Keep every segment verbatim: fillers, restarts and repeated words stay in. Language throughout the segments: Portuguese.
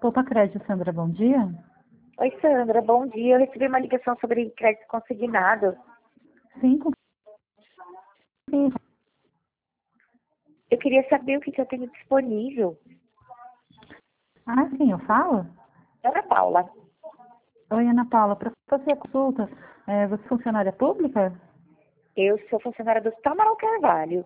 Poupa Crédito, Sandra, bom dia. Oi, Sandra, bom dia. Eu recebi uma ligação sobre crédito consignado. Sim, com- sim. Eu queria saber o que, que eu tenho disponível. Ah, sim, eu falo? Ana Paula, Oi, Ana Paula, para fazer a consulta, é, você é funcionária pública? eu sou funcionária do Hospital Amaral Carvalho.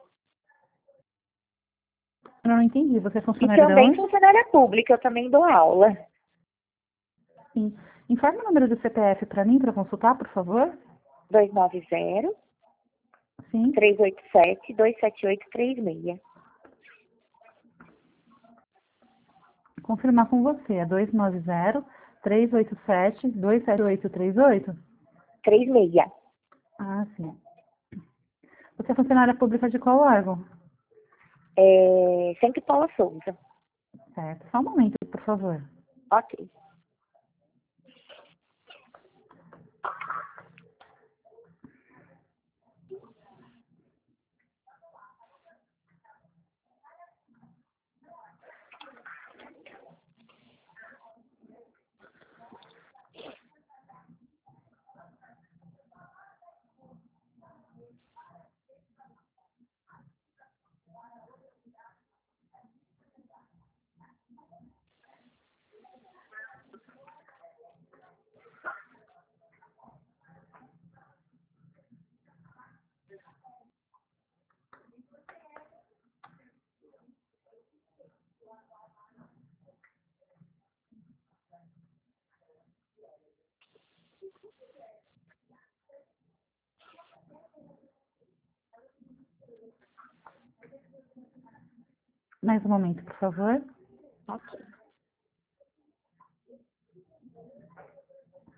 Eu não entendi, você é E funcionária de também onde? funcionária pública, eu também dou aula. Sim. Informe o número do C P F para mim, para consultar, por favor. dois nove zero, Sim. três oito sete, dois sete oito três seis. Confirmar com você, é dois nove zero, três oito sete, dois sete oito três oito? três seis. Ah, sim. Você é funcionária pública de qual órgão? É, sempre Paula Souza. Certo. Só um momento, por favor. Ok. Mais um momento, por favor. Ok.